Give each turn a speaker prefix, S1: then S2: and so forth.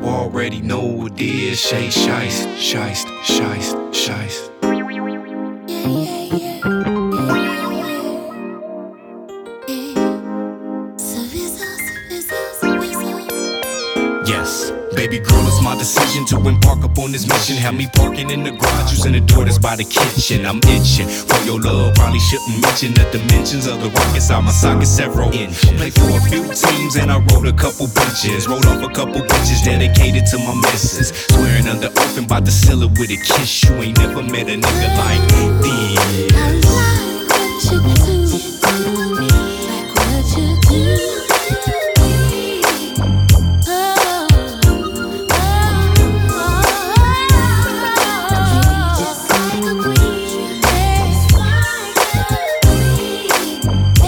S1: already know what it is. Shay, shiest, shiest, shiest, shiest. Yes, baby girl, it's my decision to embark upon this mission. Have me parking in the garage, using the door that's by the kitchen. I'm itching for your love, probably shouldn't mention the dimensions of the rock inside my socket, several inches. Played for a few teams and I rode a couple benches. Rolled off a couple benches dedicated to my missus. Swearing under oath and about to seal it with a kiss. You ain't never met a nigga like this.